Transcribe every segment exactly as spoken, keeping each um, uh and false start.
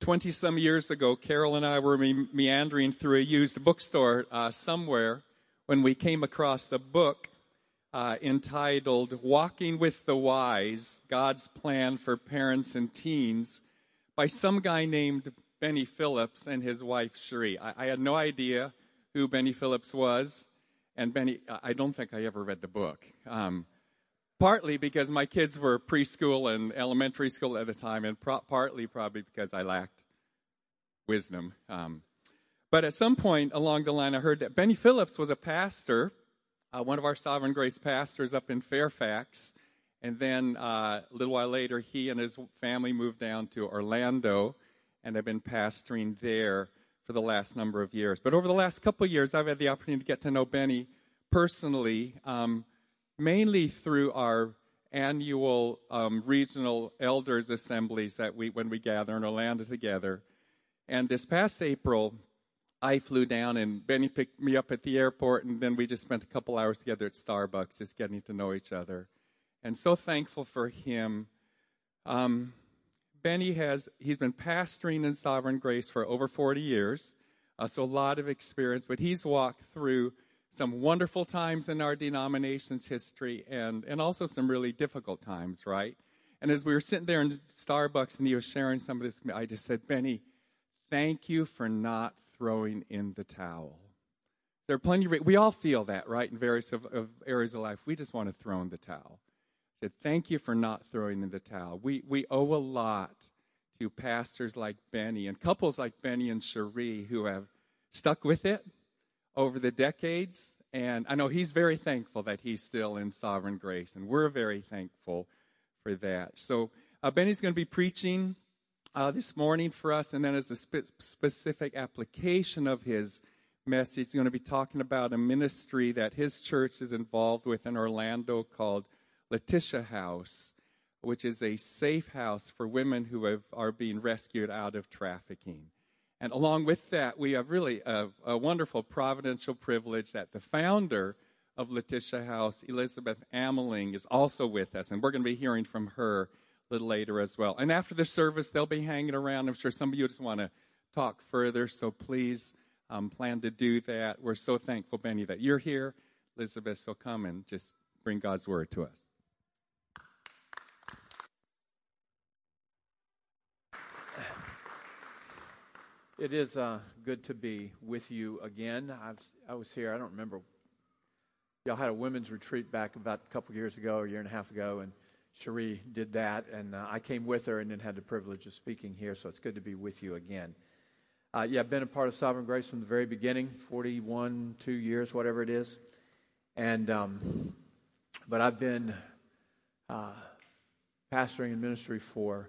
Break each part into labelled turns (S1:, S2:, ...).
S1: twenty-some years ago, Carol and I were me- meandering through a used bookstore uh, somewhere when we came across a book uh, entitled Walking with the Wise, God's Plan for Parents and Teens by some guy named Benny Phillips and his wife, Cherie. I, I had no idea who Benny Phillips was, and Benny, I don't think I ever read the book. Um, Partly because my kids were preschool and elementary school at the time, and pro- partly probably because I lacked wisdom. Um, but at some point along the line, I heard that Benny Phillips was a pastor, uh, one of our Sovereign Grace pastors up in Fairfax. And then uh, a little while later, he and his family moved down to Orlando and have been pastoring there for the last number of years. But over the last couple of years, I've had the opportunity to get to know Benny personally, um, mainly through our annual um, regional elders assemblies that we when we gather in Orlando together. And this past April, I flew down and Benny picked me up at the airport, and then we just spent a couple hours together at Starbucks just getting to know each other. And so thankful for him. Um, Benny has, he's been pastoring in Sovereign Grace for over forty years, uh, so a lot of experience, but he's walked through some wonderful times in our denomination's history and, and also some really difficult times, right? And as we were sitting there in Starbucks and he was sharing some of this, I just said, Benny, thank you for not throwing in the towel. There are plenty of, we all feel that, right, in various of, of areas of life. We just want to throw in the towel. I said, thank you for not throwing in the towel. We, we owe a lot to pastors like Benny and couples like Benny and Cherie who have stuck with it over the decades, and I know he's very thankful that he's still in Sovereign Grace, and we're very thankful for that. So uh, Benny's going to be preaching uh, this morning for us, and then as a spe- specific application of his message, he's going to be talking about a ministry that his church is involved with in Orlando called Letitia House, which is a safe house for women who have, are being rescued out of trafficking. And along with that, we have really a, a wonderful providential privilege that the founder of Letitia House, Elizabeth Ameling, is also with us. And we're going to be hearing from her a little later as well. And after the service, they'll be hanging around. I'm sure some of you just want to talk further, so please um, plan to do that. We're so thankful, Benny, that you're here. Elizabeth, so come and just bring God's word to us.
S2: It is uh, good to be with you again. I've, I was here, I don't remember, y'all had a women's retreat back about a couple years ago, or a year and a half ago, and Cherie did that, and uh, I came with her and then had the privilege of speaking here, so it's good to be with you again. Uh, yeah, I've been a part of Sovereign Grace from the very beginning, forty-one, two years, whatever it is, and um, but I've been uh, pastoring in ministry for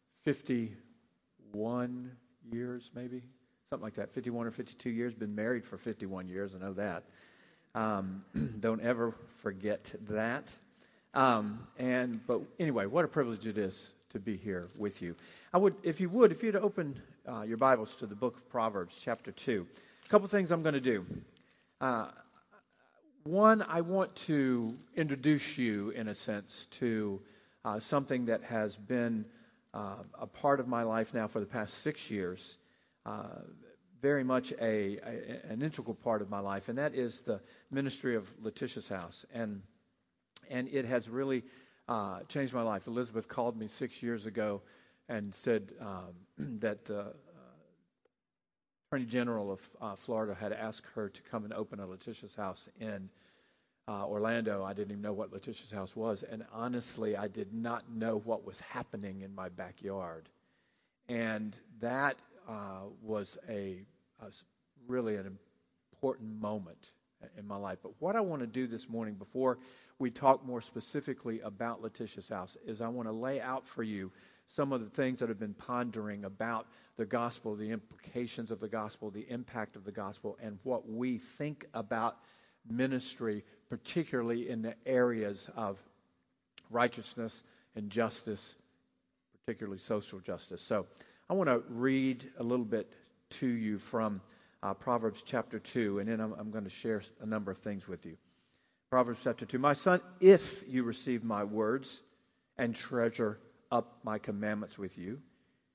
S2: fifty-one years, maybe, something like that, fifty-one or fifty-two years, been married for fifty-one years, I know that. Um, don't ever forget that. Um, and But anyway, what a privilege it is to be here with you. I would, if you would, if you'd open uh, your Bibles to the book of Proverbs, chapter two. A couple things I'm going to do. Uh, one, I want to introduce you, in a sense, to uh, something that has been Uh, a part of my life now for the past six years, uh, very much a, a an integral part of my life, and that is the ministry of Letitia's House, and and it has really uh, changed my life. Elizabeth called me six years ago and said um, that the uh, Attorney General of uh, Florida had asked her to come and open a Letitia's House in Uh, Orlando. I didn't even know what Letitia's House was, and honestly, I did not know what was happening in my backyard. And that uh, was a, a really an important moment in my life. But what I want to do this morning, before we talk more specifically about Letitia's House, is I want to lay out for you some of the things that I've been pondering about the gospel, the implications of the gospel, the impact of the gospel, and what we think about ministry, particularly in the areas of righteousness and justice, particularly social justice. So I want to read a little bit to you from uh, Proverbs chapter two, and then I'm, I'm going to share a number of things with you. Proverbs chapter two. My son, if you receive my words and treasure up my commandments with you,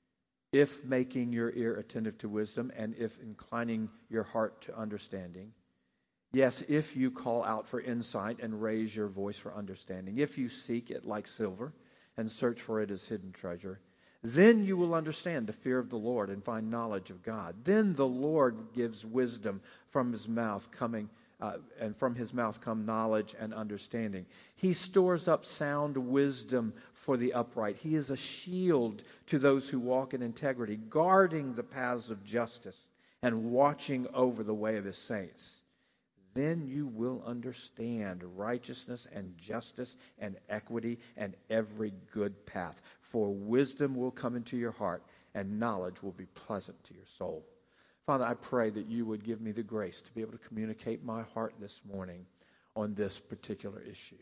S2: if making your ear attentive to wisdom, and if inclining your heart to understanding. Yes, if you call out for insight and raise your voice for understanding, if you seek it like silver and search for it as hidden treasure, then you will understand the fear of the Lord and find knowledge of God. Then the Lord gives wisdom from his mouth coming, uh, and from his mouth come knowledge and understanding. He stores up sound wisdom for the upright. He is a shield to those who walk in integrity, guarding the paths of justice and watching over the way of his saints. Then you will understand righteousness and justice and equity and every good path. For wisdom will come into your heart, and knowledge will be pleasant to your soul. Father, I pray that you would give me the grace to be able to communicate my heart this morning on this particular issue.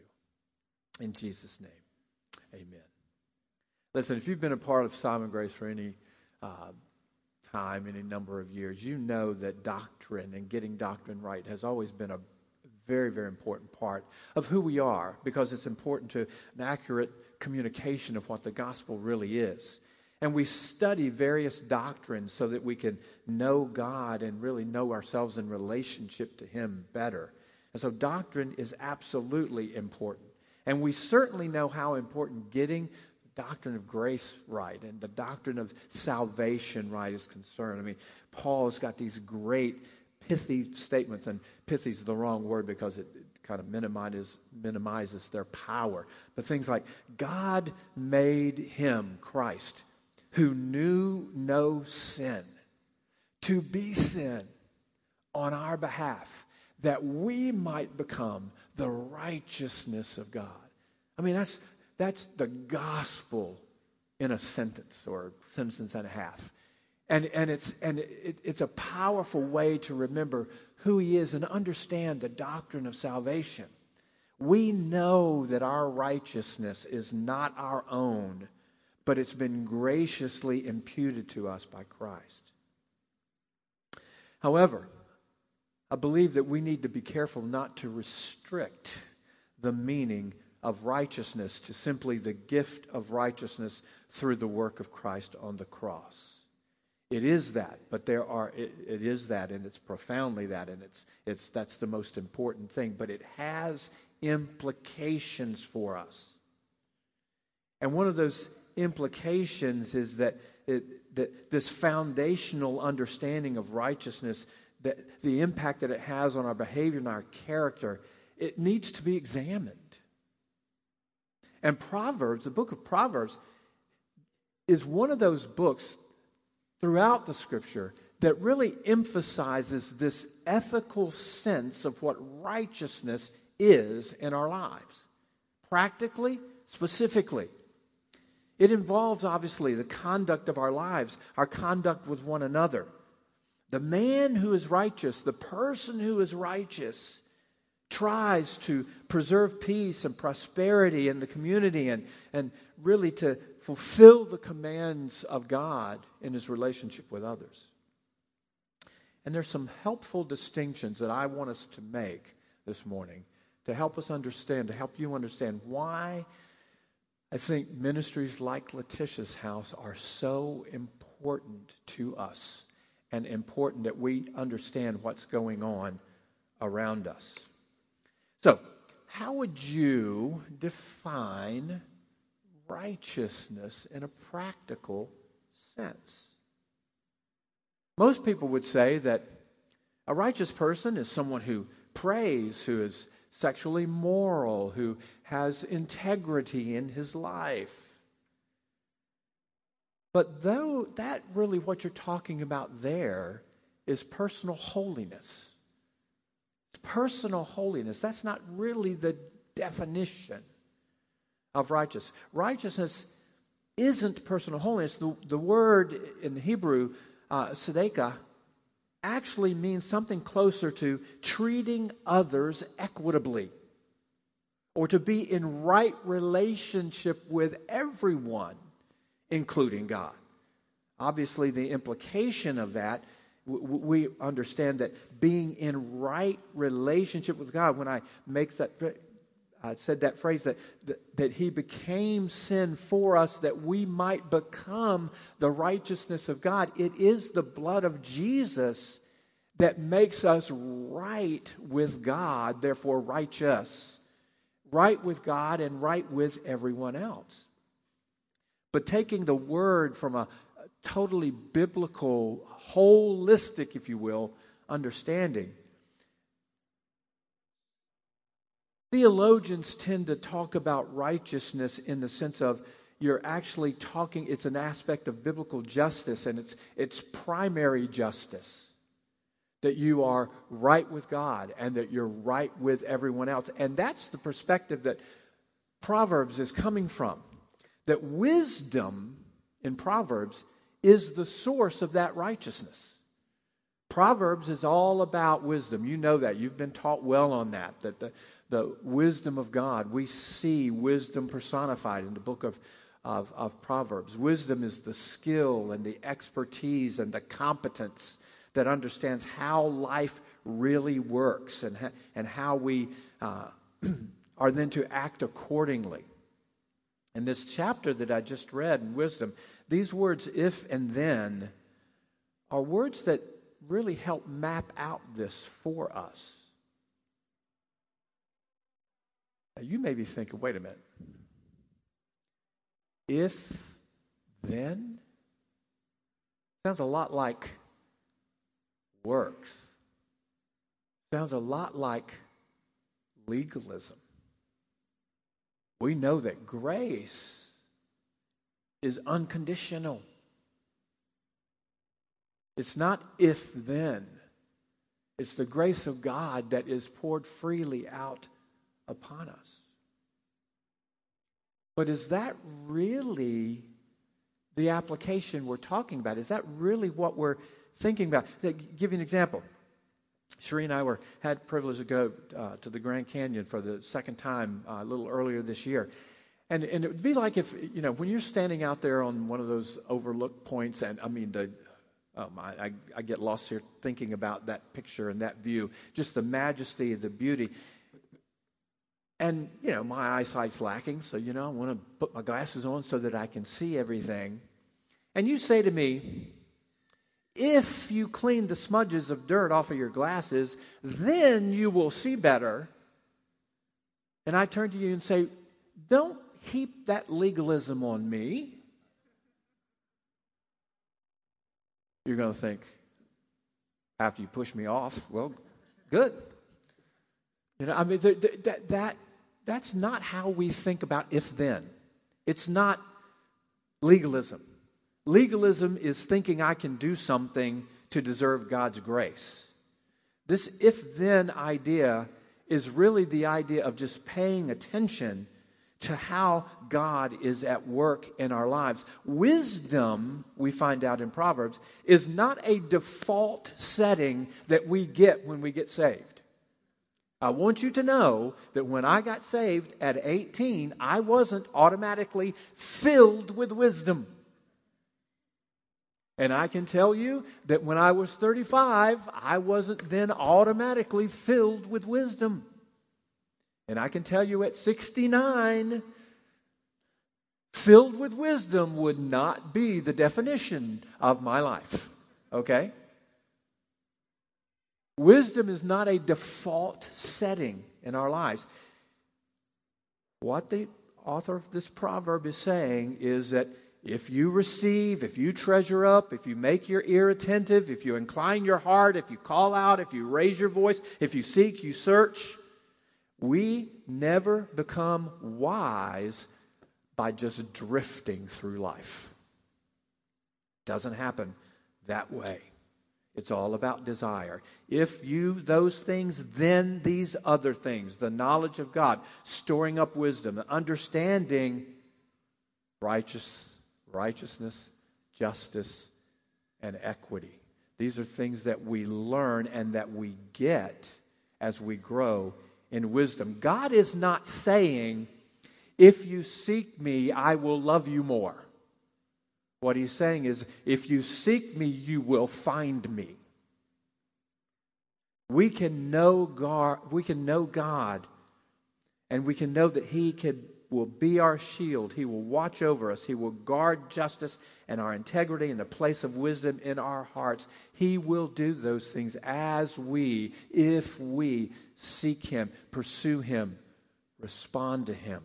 S2: In Jesus' name, amen. Listen, if you've been a part of Simon Grace for any uh, time, any number of years, you know that doctrine and getting doctrine right has always been a very, very important part of who we are, because it's important to an accurate communication of what the gospel really is. And we study various doctrines so that we can know God and really know ourselves in relationship to him better. And so doctrine is absolutely important. And we certainly know how important getting the doctrine of grace right and the doctrine of salvation right is concerned. I mean, Paul has got these great pithy statements, and pithy is the wrong word because it, it kind of minimizes, minimizes their power. But things like, God made him, Christ, who knew no sin, to be sin on our behalf, that we might become the righteousness of God. I mean, that's that's the gospel in a sentence or sentence and a half. And and it's and it, it's a powerful way to remember who he is and understand the doctrine of salvation. We know that our righteousness is not our own, but it's been graciously imputed to us by Christ. However, I believe that we need to be careful not to restrict the meaning of righteousness to simply the gift of righteousness through the work of Christ on the cross. It is that, but there are it, it is that, and it's profoundly that, and it's it's that's the most important thing, but it has implications for us. And one of those implications is that it, that this foundational understanding of righteousness, that the impact that it has on our behavior and our character, it needs to be examined. And Proverbs, the book of Proverbs, is one of those books throughout the Scripture that really emphasizes this ethical sense of what righteousness is in our lives. Practically, specifically. It involves, obviously, the conduct of our lives, our conduct with one another. The man who is righteous, the person who is righteous, tries to preserve peace and prosperity in the community and, and really to fulfill the commands of God in his relationship with others. And there's some helpful distinctions that I want us to make this morning to help us understand, to help you understand why I think ministries like Letitia's House are so important to us and important that we understand what's going on around us. So, how would you define righteousness in a practical sense? Most people would say that a righteous person is someone who prays, who is sexually moral, who has integrity in his life. But though that really what you're talking about there is personal holiness. Personal holiness, that's not really the definition of righteousness. Righteousness isn't personal holiness. The, the word in Hebrew, uh, tzedakah, actually means something closer to treating others equitably, or to be in right relationship with everyone, including God. Obviously, the implication of that, we understand that being in right relationship with God, when I make that I said that phrase that, that, that he became sin for us that we might become the righteousness of God. It is the blood of Jesus that makes us right with God, therefore righteous. Right with God and right with everyone else. But taking the word from a totally biblical, holistic, if you will, understanding, theologians tend to talk about righteousness in the sense of you're actually talking, it's an aspect of biblical justice, and it's it's primary justice. That you are right with God and that you're right with everyone else. And that's the perspective that Proverbs is coming from. That wisdom in Proverbs is the source of that righteousness. Proverbs is all about wisdom. You know that. You've been taught well on that. That the, the wisdom of God, we see wisdom personified in the book of, of, of Proverbs. Wisdom is the skill and the expertise and the competence that understands how life really works and, ha- and how we uh, are then to act accordingly. In this chapter that I just read in Wisdom, these words, if and then, are words that really help map out this for us. Now, you may be thinking, wait a minute. If, then? Sounds a lot like works. Sounds a lot like legalism. We know that grace is unconditional. It's not if then. It's the grace of God that is poured freely out upon us. But is that really the application we're talking about? Is that really what we're thinking about? To give you an example. Sheree and I were had the privilege to go uh, to the Grand Canyon for the second time uh, a little earlier this year. And and it would be like if, you know, when you're standing out there on one of those overlook points, and I mean, the, oh my, I, I get lost here thinking about that picture and that view, just the majesty, the beauty. And, you know, my eyesight's lacking, so, you know, I want to put my glasses on so that I can see everything. And you say to me, if you clean the smudges of dirt off of your glasses, then you will see better. And I turn to you and say, don't heap that legalism on me. You're going to think, after you push me off, well, good. You know, I mean, that, that, that that's not how we think about if-then. It's not legalism. Legalism is thinking I can do something to deserve God's grace. This if-then idea is really the idea of just paying attention to how God is at work in our lives. Wisdom, we find out in Proverbs, is not a default setting that we get when we get saved. I want you to know that when I got saved at eighteen, I wasn't automatically filled with wisdom. And I can tell you that when I was thirty-five, I wasn't then automatically filled with wisdom. And I can tell you at sixty-nine, filled with wisdom would not be the definition of my life. Okay? Wisdom is not a default setting in our lives. What the author of this proverb is saying is that if you receive, if you treasure up, if you make your ear attentive, if you incline your heart, if you call out, if you raise your voice, if you seek, you search, we never become wise by just drifting through life. Doesn't happen that way. It's all about desire. If you, those things, then these other things, the knowledge of God, storing up wisdom, understanding righteous, righteousness, justice, and equity. These are things that we learn and that we get as we grow in wisdom. God is not saying, if you seek me, I will love you more. What he's saying is, if you seek me, you will find me. We can know God, we can know God And we can know that He can, will be our shield. He will watch over us. He will guard justice and our integrity and the place of wisdom in our hearts. He will do those things as we, if we seek Him, pursue Him, respond to Him.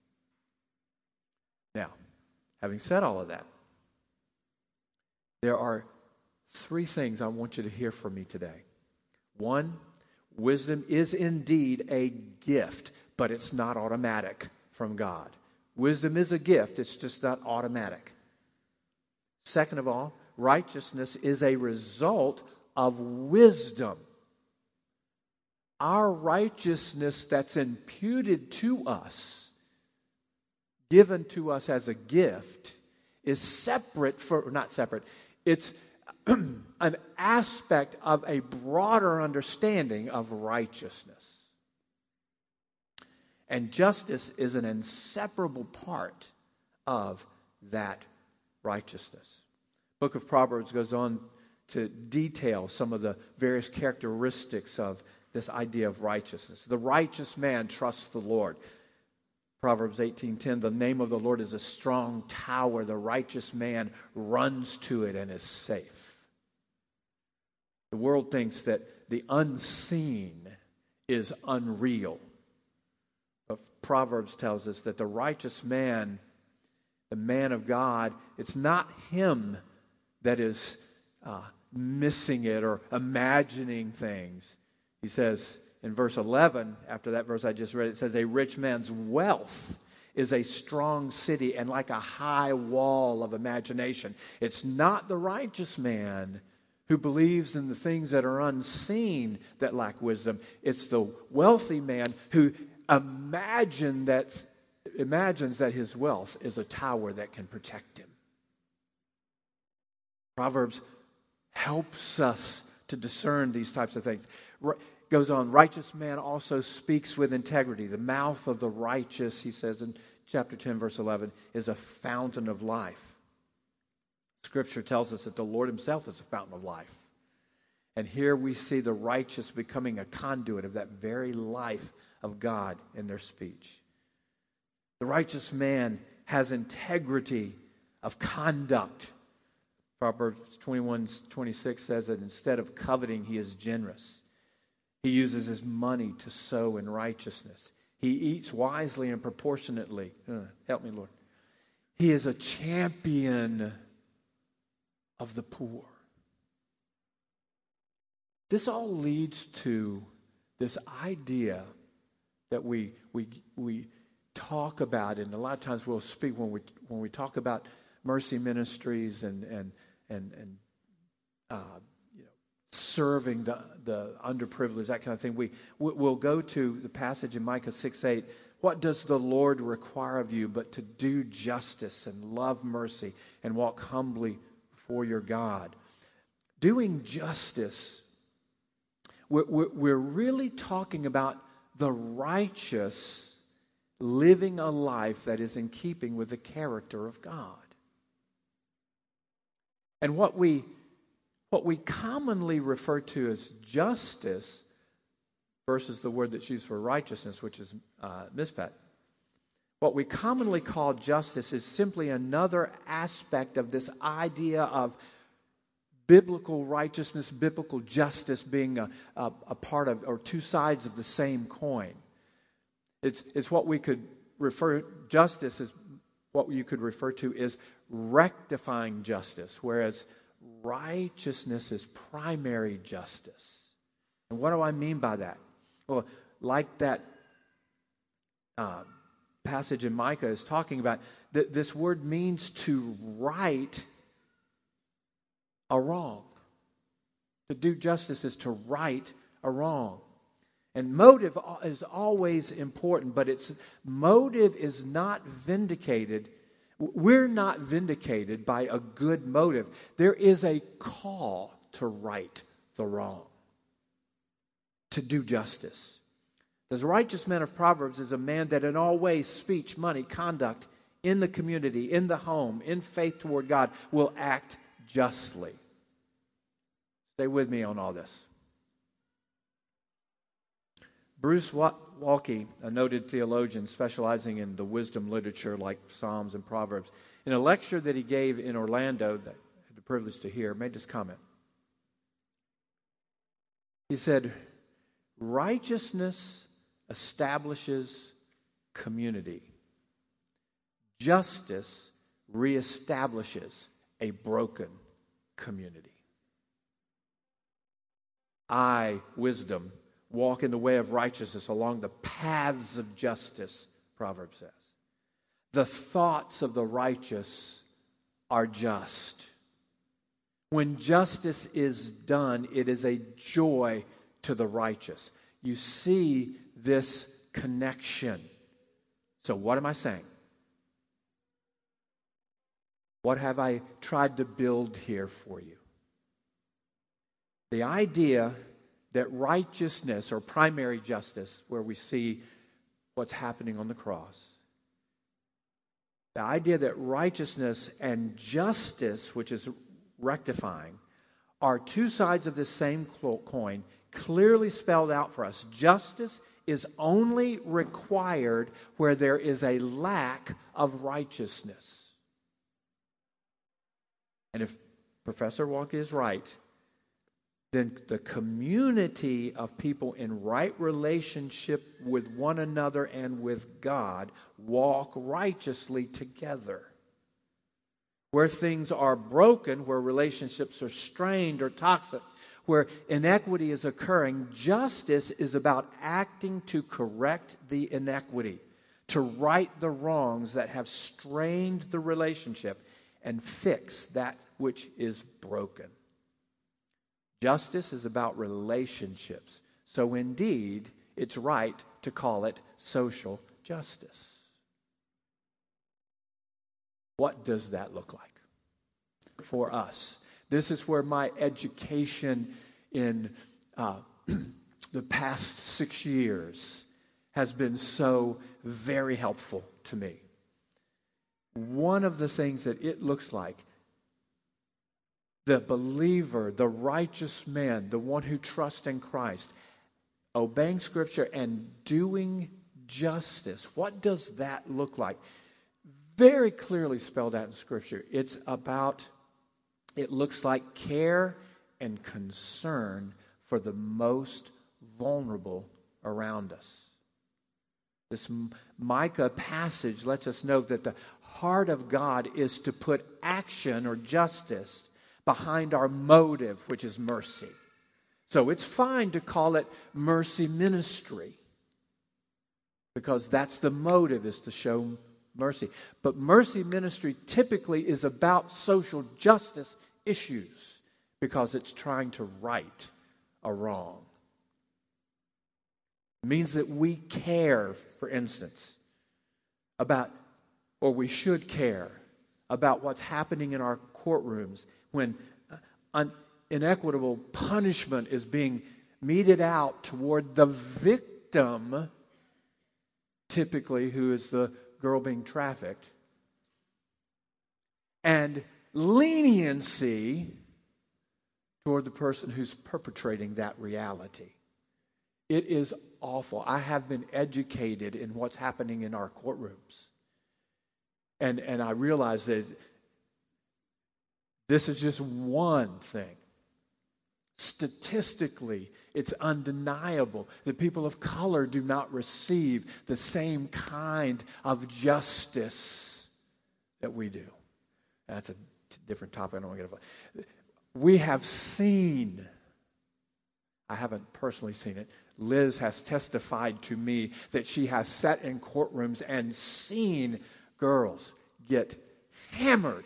S2: Now, having said all of that, there are three things I want you to hear from me today. One, wisdom is indeed a gift, but it's not automatic from God. Wisdom is a gift, it's just not automatic. Second of all, righteousness is a result of wisdom. Our righteousness that's imputed to us, given to us as a gift, is separate, for not separate, it's an aspect of a broader understanding of righteousness. And justice is an inseparable part of that righteousness. The book of Proverbs goes on to detail some of the various characteristics of this idea of righteousness. The righteous man trusts the Lord. Proverbs eighteen ten, the name of the Lord is a strong tower. The righteous man runs to it and is safe. The world thinks that the unseen is unreal. But Proverbs tells us that the righteous man, the man of God, it's not him that is uh, missing it or imagining things. He says in verse eleven, after that verse I just read, it says, a rich man's wealth is a strong city and like a high wall of imagination. It's not the righteous man who believes in the things that are unseen that lack wisdom. It's the wealthy man who imagine that, imagines that his wealth is a tower that can protect him. Proverbs helps us to discern these types of things. R- goes on, righteous man also speaks with integrity. The mouth of the righteous, he says in chapter ten, verse eleven, is a fountain of life. Scripture tells us that the Lord Himself is a fountain of life. And here we see the righteous becoming a conduit of that very life of God in their speech. The righteous man has integrity of conduct. Proverbs twenty-one twenty-six says that instead of coveting, he is generous. He uses his money to sow in righteousness. He eats wisely and proportionately. Uh, help me, Lord. He is a champion of the poor. This all leads to this idea that we we we talk about, and a lot of times we'll speak when we when we talk about mercy ministries and and and and uh, you know, serving the the underprivileged, that kind of thing. We we'll go to the passage in Micah six eight. What does the Lord require of you but to do justice and love mercy and walk humbly before your God? Doing justice, we're, we're, we're really talking about the righteous living a life that is in keeping with the character of God. And what we what we commonly refer to as justice versus the word that's used for righteousness, which is uh, mishpat. What we commonly call justice is simply another aspect of this idea of biblical righteousness, biblical justice being a, a, a part of, or two sides of the same coin. It's, it's what we could refer, justice is what you could refer to as rectifying justice, whereas righteousness is primary justice. And what do I mean by that? Well, like that uh, passage in Micah is talking about, th- this word means to right a wrong. To do justice is to right a wrong. And motive is always important, but its motive is not vindicated. We're not vindicated by a good motive. There is a call to right the wrong, to do justice. The righteous man of Proverbs is a man that in all ways, speech, money, conduct, in the community, in the home, in faith toward God, will act justly. Stay with me on all this. Bruce Waltke, a noted theologian specializing in the wisdom literature like Psalms and Proverbs, in a lecture that he gave in Orlando that I had the privilege to hear, made this comment. He said, righteousness establishes community. Justice reestablishes a broken community. I, wisdom, walk in the way of righteousness along the paths of justice, Proverbs says. The thoughts of the righteous are just. When justice is done, it is a joy to the righteous. You see this connection. So what am I saying? What have I tried to build here for you? The idea that righteousness or primary justice, where we see what's happening on the cross, the idea that righteousness and justice, which is rectifying, are two sides of the same coin, clearly spelled out for us. Justice is only required where there is a lack of righteousness. And if Professor Waltke is right, then the community of people in right relationship with one another and with God walk righteously together. Where things are broken, where relationships are strained or toxic, where inequity is occurring, justice is about acting to correct the inequity, to right the wrongs that have strained the relationship and fix that which is broken. Justice is about relationships. So indeed, it's right to call it social justice. What does that look like for us? This is where my education in uh, the past six years has been so very helpful to me. One of the things that it looks like, the believer, the righteous man, the one who trusts in Christ, obeying Scripture and doing justice. What does that look like? Very clearly spelled out in Scripture. It's about, it looks like care and concern for the most vulnerable around us. This Micah passage lets us know that the heart of God is to put action or justice behind our motive, which is mercy. So it's fine to call it mercy ministry, because that's the motive, is to show mercy. But mercy ministry typically is about social justice issues, because it's trying to right a wrong. It means that we care, for instance, about, or we should care about what's happening in our courtrooms when an inequitable punishment is being meted out toward the victim, typically who is the girl being trafficked, and leniency toward the person who's perpetrating that reality. It is awful. I have been educated in what's happening in our courtrooms. And, and I realize that this is just one thing. Statistically, it's undeniable that people of color do not receive the same kind of justice that we do. That's a different topic. I don't want to get involved. We have seen, I haven't personally seen it, Liz has testified to me that she has sat in courtrooms and seen girls get hammered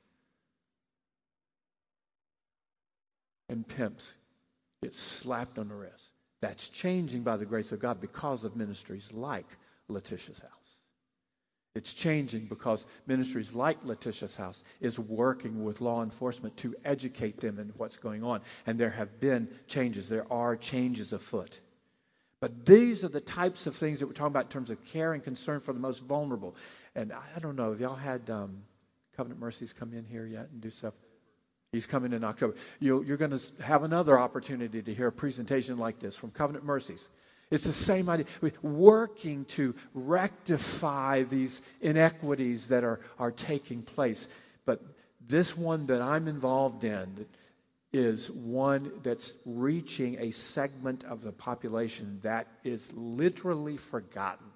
S2: and pimps get slapped on the wrist. That's changing by the grace of God because of ministries like Letitia's House. It's changing because ministries like Letitia's House is working with law enforcement to educate them in what's going on. And there have been changes. There are changes afoot. But these are the types of things that we're talking about in terms of care and concern for the most vulnerable. And I don't know, have y'all had um, Covenant Mercies come in here yet and do stuff? He's coming in October. You'll, you're going to have another opportunity to hear a presentation like this from Covenant Mercies. It's the same idea. We're working to rectify these inequities that are, are taking place. But this one that I'm involved in is one that's reaching a segment of the population that is literally forgotten.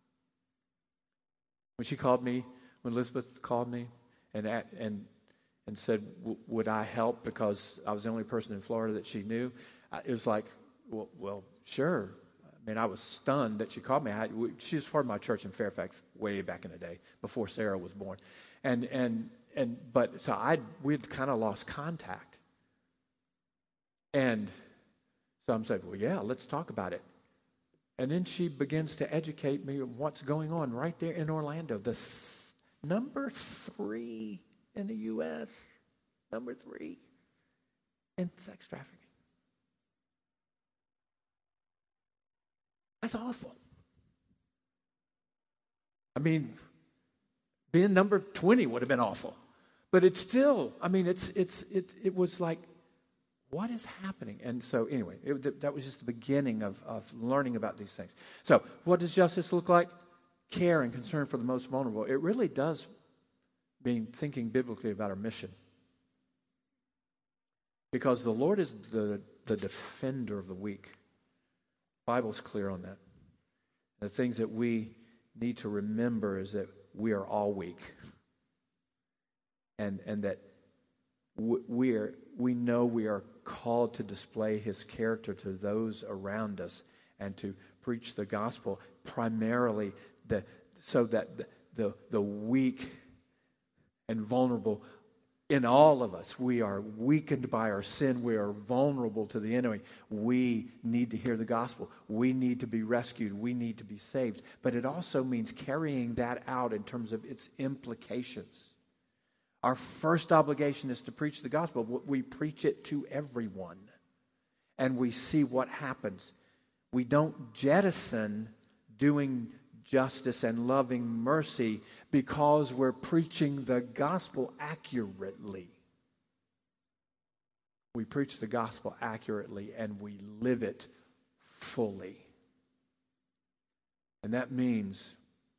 S2: When she called me, when Elizabeth called me and and and said, would I help because I was the only person in Florida that she knew, it was like, well, well sure. I mean, I was stunned that she called me. I, she was part of my church in Fairfax way back in the day, before Sarah was born. And, and, and but, so I we'd kind of lost contact. And so I'm saying, well, yeah, let's talk about it. And then she begins to educate me on what's going on right there in Orlando. The th- number three in the U S, number three in sex trafficking. That's awful. I mean, being number twenty would have been awful. But it's still, I mean, it's it's it it was like, what is happening? And so anyway, it, that was just the beginning of, of learning about these things. So what does justice look like? Care and concern for the most vulnerable. It really does mean thinking biblically about our mission. Because the Lord is the, the defender of the weak. The Bible's clear on that. The things that we need to remember is that we are all weak. And, and that we are, we know we are called to display His character to those around us and to preach the gospel primarily the, so that the, the, the weak and vulnerable in all of us, we are weakened by our sin. We are vulnerable to the enemy. We need to hear the gospel. We need to be rescued. We need to be saved. But it also means carrying that out in terms of its implications. Our first obligation is to preach the gospel. We preach it to everyone. And we see what happens. We don't jettison doing justice and loving mercy because we're preaching the gospel accurately. We preach the gospel accurately and we live it fully. And that means,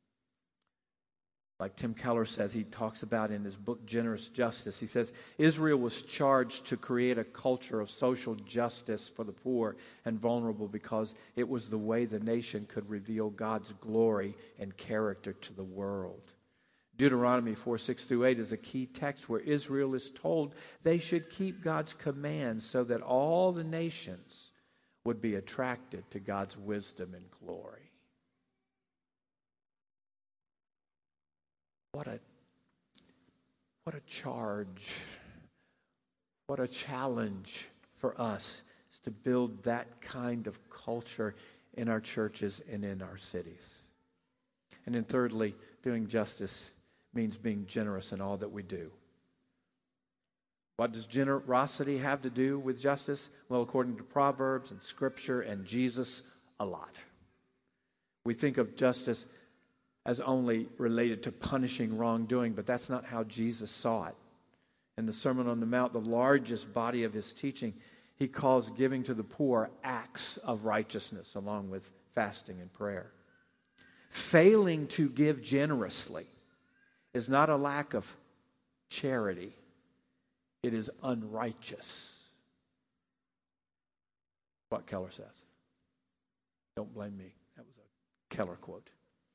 S2: like Tim Keller says, he talks about in his book, Generous Justice, he says, Israel was charged to create a culture of social justice for the poor and vulnerable because it was the way the nation could reveal God's glory and character to the world. Deuteronomy four, six through eight is a key text where Israel is told they should keep God's commands so that all the nations would be attracted to God's wisdom and glory. What a, what a charge, what a challenge for us is to build that kind of culture in our churches and in our cities. And then thirdly, doing justice means being generous in all that we do. What does generosity have to do with justice? Well, according to Proverbs and Scripture and Jesus, a lot. We think of justice as only related to punishing wrongdoing, but that's not how Jesus saw it. In the Sermon on the Mount, the largest body of His teaching, He calls giving to the poor acts of righteousness, along with fasting and prayer. Failing to give generously is not a lack of charity. It is unrighteous. What Keller says. Don't blame me. That was a Keller quote.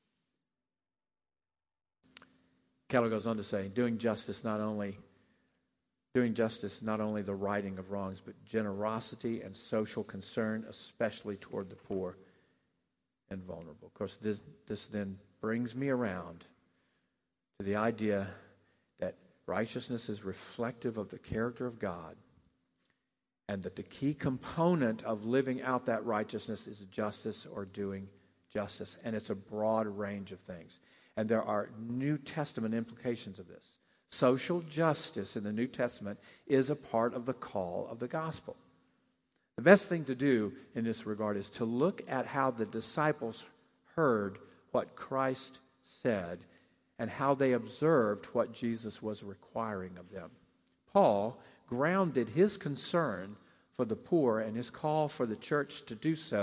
S2: Keller goes on to say, doing justice not only doing justice not only the righting of wrongs, but generosity and social concern, especially toward the poor and vulnerable. Of course, this, this then brings me around to the idea that righteousness is reflective of the character of God, and that the key component of living out that righteousness is justice or doing justice. And it's a broad range of things. And there are New Testament implications of this. Social justice in the New Testament is a part of the call of the gospel. The best thing to do in this regard is to look at how the disciples heard what Christ said and how they observed what Jesus was requiring of them. Paul grounded his concern for the poor and his call for the church to do so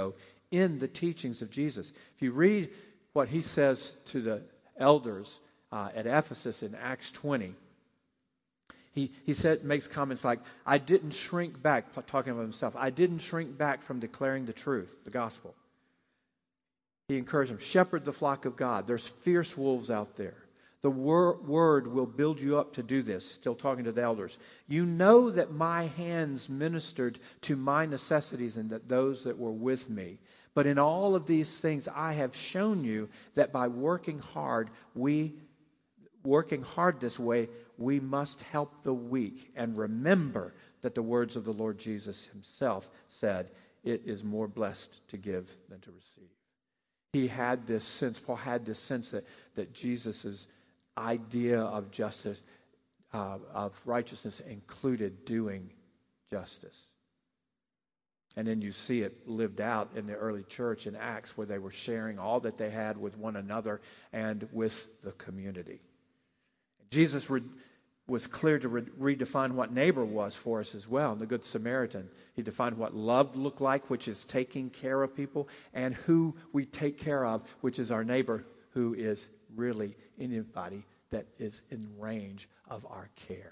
S2: in the teachings of Jesus. If you read what he says to the elders uh, at Ephesus in Acts twenty, he, he said, makes comments like, I didn't shrink back, talking about himself, I didn't shrink back from declaring the truth, the gospel. He encouraged them, shepherd the flock of God. There's fierce wolves out there. The wor- word will build you up to do this. Still talking to the elders. You know that my hands ministered to my necessities and that those that were with me. But in all of these things, I have shown you that by working hard, we, working hard this way, we must help the weak. And remember that the words of the Lord Jesus himself said, it is more blessed to give than to receive. He had this sense, Paul had this sense that, that Jesus' idea of justice, uh, of righteousness included doing justice. And then you see it lived out in the early church in Acts where they were sharing all that they had with one another and with the community. Jesus re- was clear to re- redefine what neighbor was for us as well. In the Good Samaritan, he defined what love looked like, which is taking care of people, and who we take care of, which is our neighbor, who is really anybody that is in range of our care.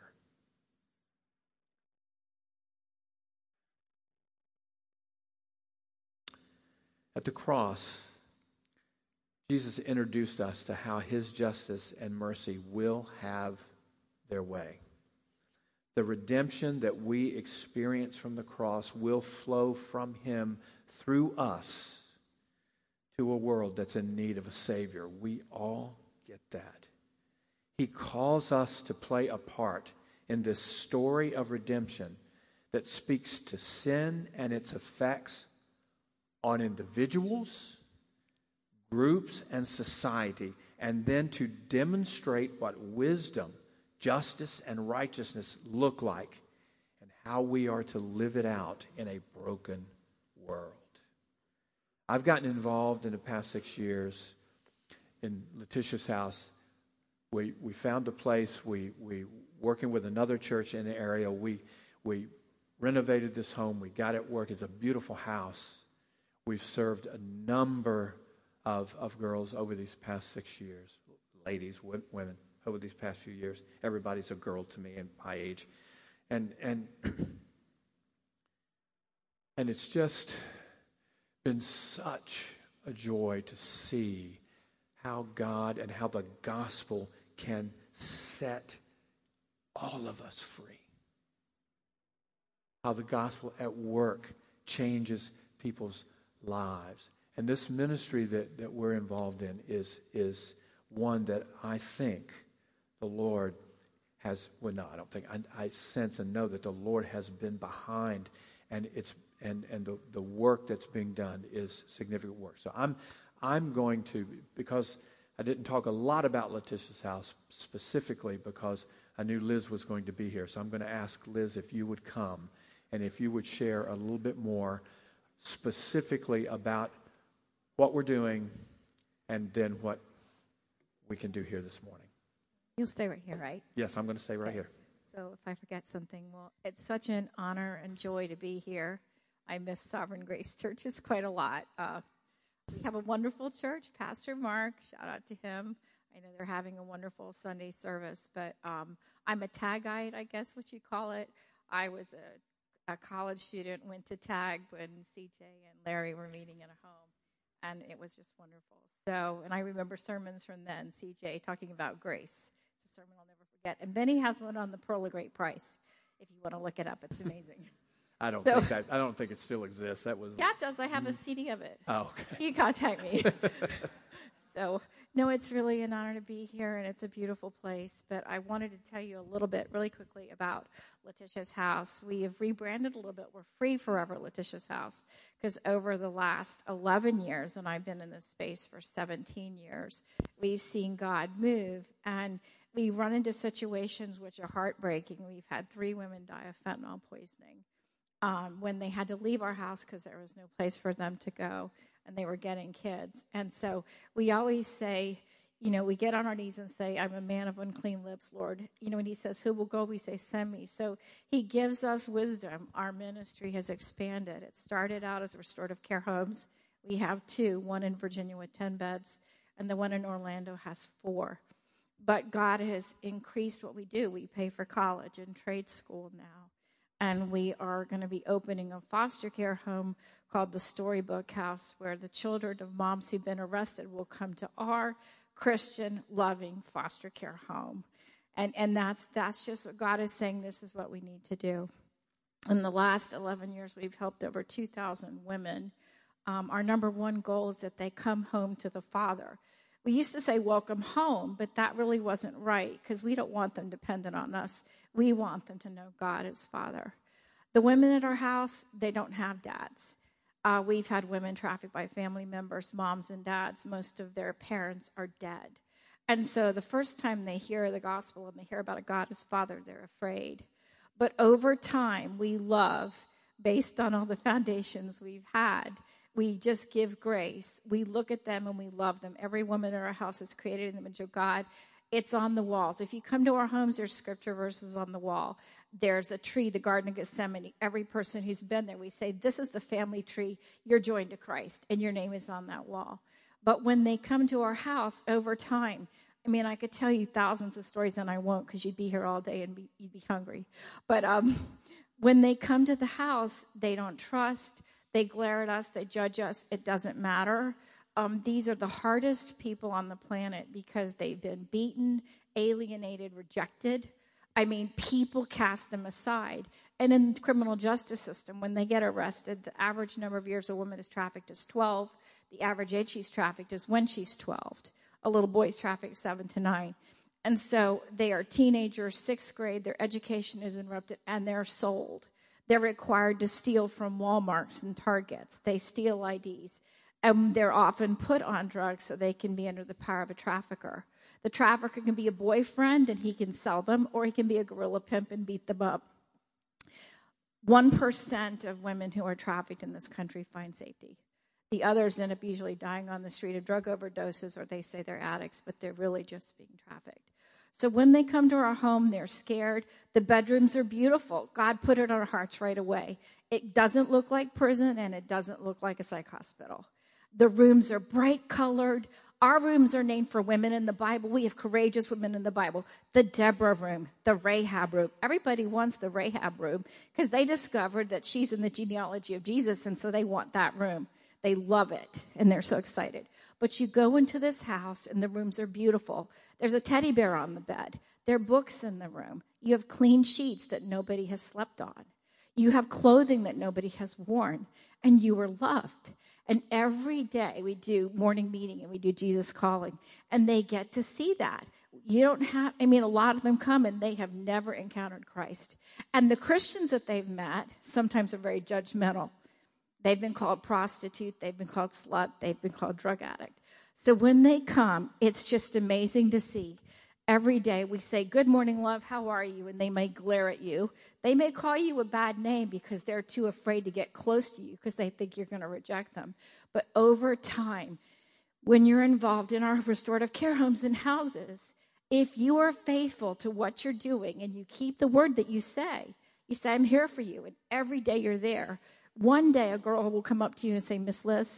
S2: At the cross, Jesus introduced us to how his justice and mercy will have their way. The redemption that we experience from the cross will flow from him through us to a world that's in need of a Savior. We all get that. He calls us to play a part in this story of redemption that speaks to sin and its effects on individuals, groups, and society, and then to demonstrate what wisdom, justice, and righteousness look like and how we are to live it out in a broken world. I've gotten involved in the past six years in Letitia's house. We we found a place. We we working with another church in the area. We we renovated this home. We got it work. It's a beautiful house. We've served a number of of girls over these past six years, ladies, women over these past few years. Everybody's a girl to me in my age, and and and it's just been such a joy to see how God and how the gospel can set all of us free. How the gospel at work changes people's lives. And this ministry that, that we're involved in is, is one that I think the Lord has, well, no, I don't think, I, I sense and know that the Lord has been behind, and it's and, and the, the work that's being done is significant work. So I'm I'm going to, because I didn't talk a lot about Letitia's house specifically because I knew Liz was going to be here. So I'm going to ask Liz if you would come and if you would share a little bit more specifically about what we're doing and then what we can do here this morning.
S3: You'll stay right here, right?
S2: Yes, I'm going to stay right
S3: okay.
S2: here.
S3: So if I forget something, well, it's such an honor and joy to be here. I miss Sovereign Grace Churches quite a lot. Uh, we have a wonderful church. Pastor Mark, shout out to him. I know they're having a wonderful Sunday service, but um, I'm a Taggite, I guess what you call it. I was a, a college student, went to Tag when C J and Larry were meeting in a home, and it was just wonderful. So, and I remember sermons from then, C J talking about grace. It's a sermon I'll never forget. And Benny has one on the Pearl of Great Price. If you want to look it up, it's amazing.
S2: I don't
S3: so,
S2: think that I don't think it still exists. That was
S3: yeah, it does. I have a C D of it.
S2: Oh, okay.
S3: You can contact me. So, no, it's really an honor to be here, and it's a beautiful place. But I wanted to tell you a little bit, really quickly, about Letitia's house. We have rebranded a little bit. We're Free Forever Letitia's House, because over the last eleven years, and I've been in this space for seventeen years, we've seen God move, and we run into situations which are heartbreaking. We've had three women die of fentanyl poisoning um, when they had to leave our house because there was no place for them to go, and they were getting kids. And so we always say, you know, we get on our knees and say, I'm a man of unclean lips, Lord. You know, when he says, who will go? We say, send me. So he gives us wisdom. Our ministry has expanded. It started out as restorative care homes. We have two, one in Virginia with ten beds, and the one in Orlando has four. But God has increased what we do. We pay for college and trade school now. And we are going to be opening a foster care home called the Storybook House, where the children of moms who've been arrested will come to our Christian, loving foster care home. And and that's that's just what God is saying. This is what we need to do. In the last eleven years, we've helped over two thousand women. Um, our number one goal is that they come home to the Father. We used to say welcome home, but that really wasn't right because we don't want them dependent on us. We want them to know God as Father. The women at our house, they don't have dads. Uh, we've had women trafficked by family members, moms and dads. Most of their parents are dead. And so the first time they hear the gospel and they hear about a God as Father, they're afraid. But over time, we love, based on all the foundations we've had. We just give grace. We look at them and we love them. Every woman in our house is created in the image of God. It's on the walls. If you come to our homes, there's scripture verses on the wall. There's a tree, the Garden of Gethsemane. Every person who's been there, we say, this is the family tree. You're joined to Christ, and your name is on that wall. But when they come to our house over time, I mean, I could tell you thousands of stories, and I won't because you'd be here all day and be, you'd be hungry. But um, when they come to the house, they don't trust. They glare at us. They judge us. It doesn't matter. Um, these are the hardest people on the planet because they've been beaten, alienated, rejected. I mean, people cast them aside. And in the criminal justice system, when they get arrested, the average number of years a woman is trafficked is twelve. The average age she's trafficked is when she's twelve. A little boy's trafficked seven to nine. And so they are teenagers, sixth grade. Their education is interrupted, and they're sold. They're required to steal from Walmarts and Targets. They steal I Ds. And they're often put on drugs so they can be under the power of a trafficker. The trafficker can be a boyfriend, and he can sell them, or he can be a guerrilla pimp and beat them up. One percent of women who are trafficked in this country find safety. The others end up usually dying on the street of drug overdoses, or they say they're addicts, but they're really just being trafficked. So when they come to our home, they're scared. The bedrooms are beautiful. God put it on our hearts right away. It doesn't look like prison, and it doesn't look like a psych hospital. The rooms are bright colored. Our rooms are named for women in the Bible. We have courageous women in the Bible. The Deborah room, the Rahab room. Everybody wants the Rahab room because they discovered that she's in the genealogy of Jesus, and so they want that room. They love it, and they're so excited. But you go into this house, and the rooms are beautiful. There's a teddy bear on the bed. There are books in the room. You have clean sheets that nobody has slept on. You have clothing that nobody has worn, and you are loved. And every day we do morning meeting, and we do Jesus Calling, and they get to see that. You don't have, I mean, a lot of them come, and they have never encountered Christ. And the Christians that they've met sometimes are very judgmental. They've been called prostitute. They've been called slut. They've been called drug addict. So when they come, it's just amazing to see. Every day we say, good morning, love, how are you? And they may glare at you. They may call you a bad name because they're too afraid to get close to you because they think you're going to reject them. But over time, when you're involved in our restorative care homes and houses, if you are faithful to what you're doing and you keep the word that you say, you say, I'm here for you, and every day you're there, one day a girl will come up to you and say, Miss Liz,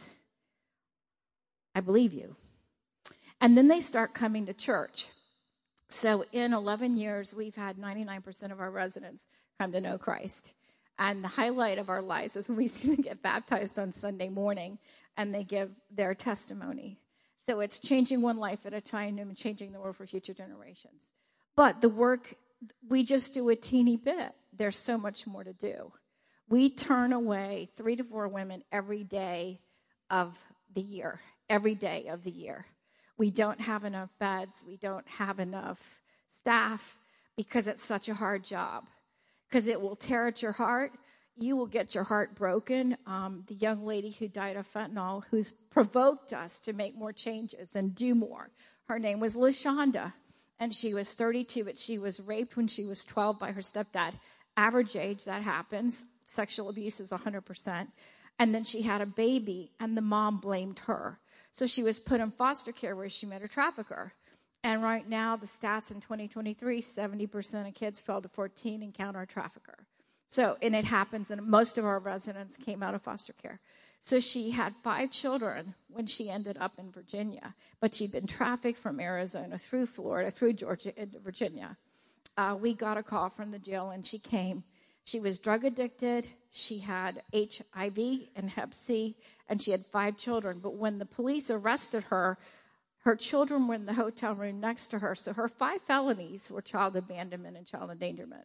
S3: I believe you. And then they start coming to church. So in eleven years, we've had ninety-nine percent of our residents come to know Christ. And the highlight of our lives is when we see them get baptized on Sunday morning and they give their testimony. So it's changing one life at a time and changing the world for future generations. But the work, we just do a teeny bit. There's so much more to do. We turn away three to four women every day of the year, every day of the year. We don't have enough beds. We don't have enough staff because it's such a hard job. Because it will tear at your heart. You will get your heart broken. Um, the young lady who died of fentanyl, who's provoked us to make more changes and do more, her name was LaShonda, and she was thirty-two, but she was raped when she was twelve by her stepdad. Average age, that happens. Sexual abuse is one hundred percent. And then she had a baby, and the mom blamed her. So she was put in foster care where she met a trafficker. And right now, the stats in twenty twenty-three, seventy percent of kids twelve to fourteen encounter a trafficker. So, and it happens, and most of our residents came out of foster care. So she had five children when she ended up in Virginia, but she'd been trafficked from Arizona through Florida, through Georgia into Virginia. Uh, we got a call from the jail, and she came. She was drug addicted. She had H I V and Hep C, and she had five children. But when the police arrested her, her children were in the hotel room next to her. So her five felonies were child abandonment and child endangerment.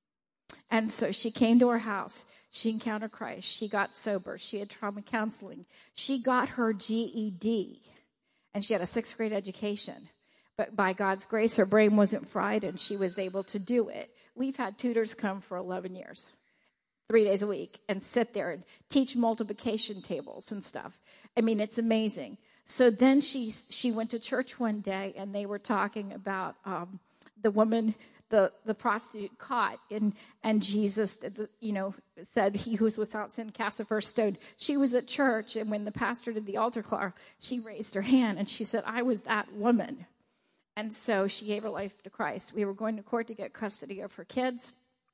S3: And so she came to our house. She encountered Christ. She got sober. She had trauma counseling. She got her G E D, and she had a sixth grade education. But by God's grace, her brain wasn't fried, and she was able to do it. We've had tutors come for eleven years, three days a week, and sit there and teach multiplication tables and stuff. I mean, it's amazing. So then she she went to church one day, and they were talking about um, the woman, the, the prostitute caught, and, and Jesus, you know, said, he who was without sin cast the first stone. She was at church, and when the pastor did the altar call, she raised her hand, and she said, I was that woman. And so she gave her life to Christ. We were going to court to get custody of her kids.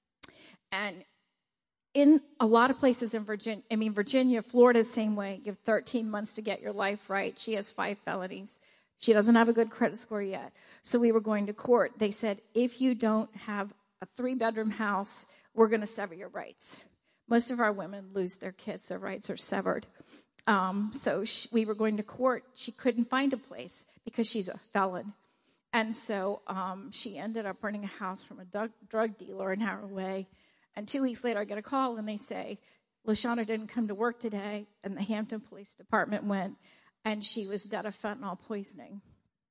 S3: And in a lot of places in Virginia, I mean, Virginia, Florida, same way. You have thirteen months to get your life right. She has five felonies. She doesn't have a good credit score yet. So we were going to court. They said, if you don't have a three-bedroom house, we're going to sever your rights. Most of our women lose their kids. Their rights are severed. Um, so she, we were going to court. She couldn't find a place because she's a felon. And so um, she ended up renting a house from a drug, drug dealer an hour away. And two weeks later, I get a call, and they say, LaShawna didn't come to work today. And the Hampton Police Department went, and she was dead of fentanyl poisoning.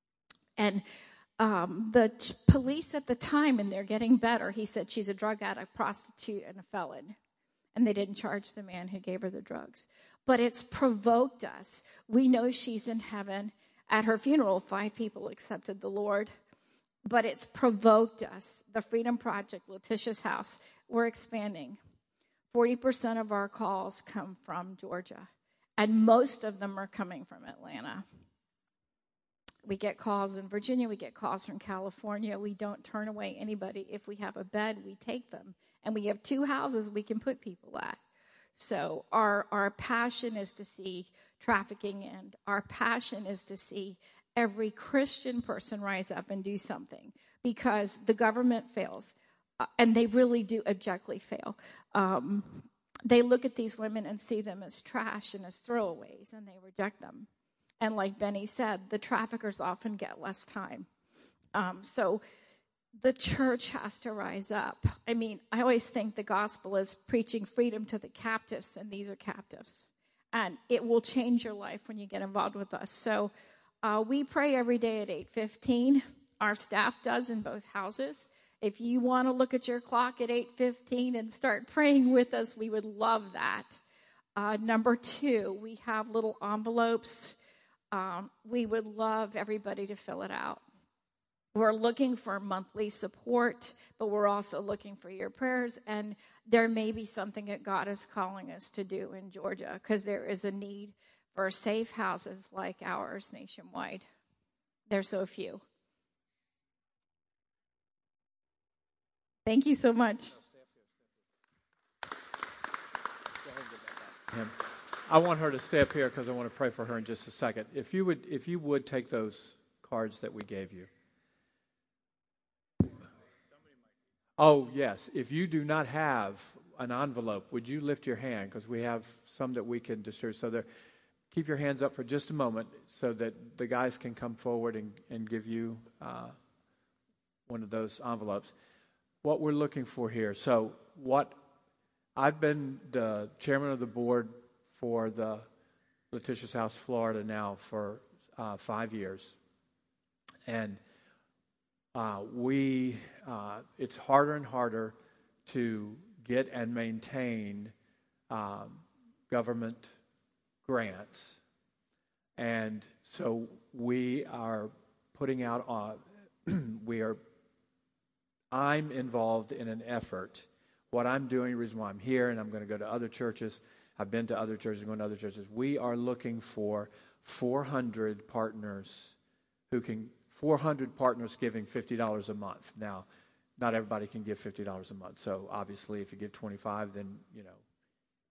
S3: And um, the t- police at the time, and they're getting better, he said she's a drug addict, prostitute, and a felon. And they didn't charge the man who gave her the drugs. But it's provoked us. We know she's in heaven. At her funeral, five people accepted the Lord, but it's provoked us. The Freedom Project, Letitia's house, we're expanding. forty percent of our calls come from Georgia, and most of them are coming from Atlanta. We get calls in Virginia. We get calls from California. We don't turn away anybody. If we have a bed, we take them, and we have two houses we can put people at. So our our passion is to see trafficking end. Our passion is to see every Christian person rise up and do something, because the government fails, uh, and they really do abjectly fail. Um, they look at these women and see them as trash and as throwaways, and they reject them. And like Benny said, the traffickers often get less time. Um, so the church has to rise up. I mean, I always think the gospel is preaching freedom to the captives, and these are captives. And it will change your life when you get involved with us. So uh, we pray every day at eight fifteen. Our staff does in both houses. If you want to look at your clock at eight fifteen and start praying with us, we would love that. Uh, number two, we have little envelopes. Um, we would love everybody to fill it out. We're looking for monthly support, but we're also looking for your prayers. And there may be something that God is calling us to do in Georgia, because there is a need for safe houses like ours nationwide. There's so few. Thank you so much.
S2: I want her to stay up here because I want to pray for her in just a second. If you would, if you would take those cards that we gave you. Oh, yes. If you do not have an envelope, would you lift your hand? Because we have some that we can distribute. So there, keep your hands up for just a moment so that the guys can come forward and, and give you uh, one of those envelopes. What we're looking for here. So what I've been the chairman of the board for the Letitia's House, Florida now for uh, five years. And Uh, we, uh, it's harder and harder to get and maintain um, government grants. And so we are putting out, uh, we are, I'm involved in an effort. What I'm doing, the reason why I'm here, and I'm going to go to other churches, I've been to other churches, going to other churches, we are looking for four hundred partners who can four hundred partners giving fifty dollars a month. Now, not everybody can give fifty dollars a month. So obviously, if you give twenty-five, then, you know,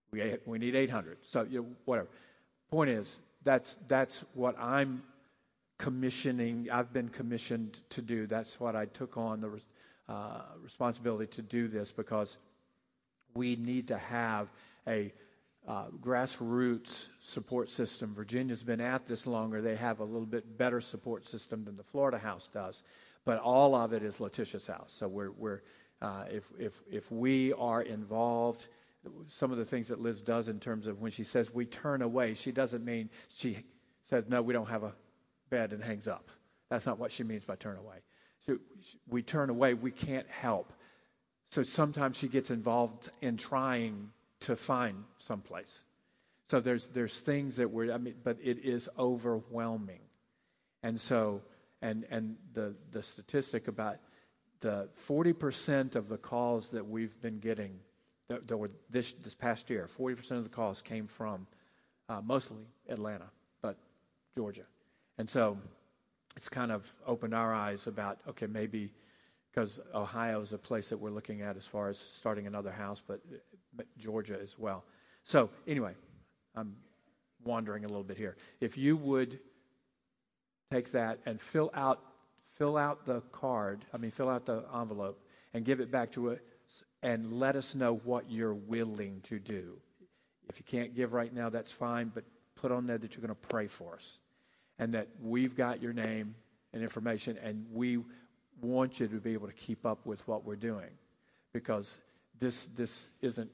S2: We we need eight hundred. So you know, whatever. Point is, that's that's what I'm commissioning. I've been commissioned to do. That's what I took on the uh, responsibility to do this, because we need to have a uh, grassroots support system. Virginia's been at this longer. They have a little bit better support system than the Florida House does, but all of it is Letitia's house. So we're we're uh, if if if we are involved. Some of the things that Liz does in terms of when she says we turn away, she doesn't mean she says, no, we don't have a bed and hangs up. That's not what she means by turn away. So we turn away, we can't help. So sometimes she gets involved in trying to find someplace. So there's there's things that we're, I mean, but it is overwhelming. And so, and and the, the statistic about the forty percent of the calls that we've been getting That, that were this this past year, forty percent of the calls came from uh, mostly Atlanta, but Georgia. And so it's kind of opened our eyes about, okay, maybe because Ohio is a place that we're looking at as far as starting another house, but, but Georgia as well. So anyway, I'm wandering a little bit here. If you would take that and fill out fill out the card, I mean, fill out the envelope and give it back to it, and let us know what you're willing to do. If you can't give right now, that's fine, but put on there that you're going to pray for us and that we've got your name and information, and we want you to be able to keep up with what we're doing, because this this isn't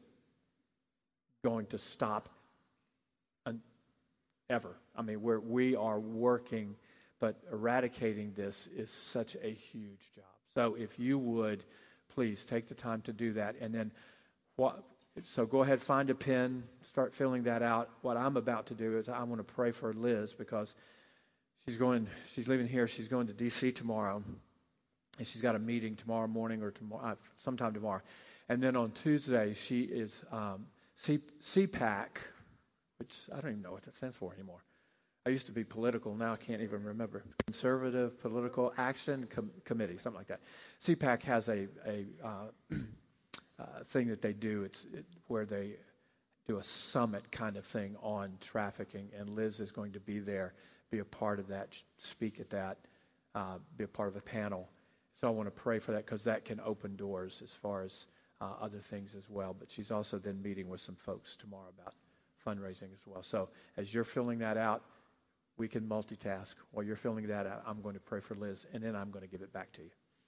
S2: going to stop un- ever. I mean, we're, we are working, but eradicating this is such a huge job. So if you would, please take the time to do that. And then, what, so go ahead, find a pen, start filling that out. What I'm about to do is I want to pray for Liz, because she's going, she's leaving here. She's going to D C tomorrow, and she's got a meeting tomorrow morning or tomorrow, uh, sometime tomorrow. And then on Tuesday, she is um, C, CPAC, which I don't even know what that stands for anymore. I used to be political. Now I can't even remember. Conservative Political Action Com- Committee, something like that. CPAC has a, a uh, uh, thing that they do. It's it, where they do a summit kind of thing on trafficking, and Liz is going to be there, be a part of that, speak at that, uh, be a part of a panel. So I want to pray for that, because that can open doors as far as uh, other things as well. But she's also then meeting with some folks tomorrow about fundraising as well. So as you're filling that out, we can multitask. While you're filling that out, I'm going to pray for Liz, and then I'm going to give it back to you.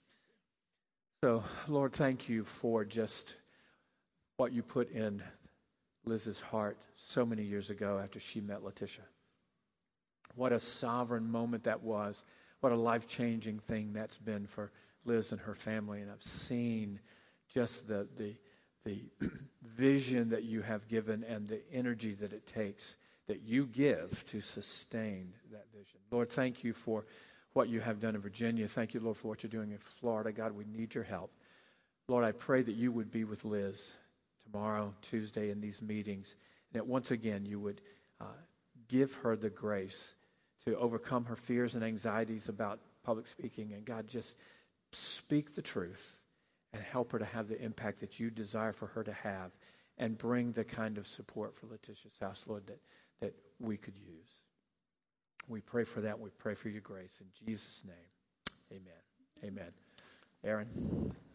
S2: So, Lord, thank you for just what you put in Liz's heart so many years ago after she met Letitia. What a sovereign moment that was. What a life-changing thing that's been for Liz and her family. And I've seen just the the, the vision that you have given and the energy that it takes, that you give to sustain that vision. Lord, thank you for what you have done in Virginia. Thank you, Lord, for what you're doing in Florida. God, we need your help. Lord, I pray that you would be with Liz tomorrow, Tuesday, in these meetings, and that once again you would uh, give her the grace to overcome her fears and anxieties about public speaking. And God, just speak the truth and help her to have the impact that you desire for her to have, and bring the kind of support for Letitia's house, Lord, that that we could use. We pray for that. We pray for your grace. In Jesus' name, amen. Amen. Aaron.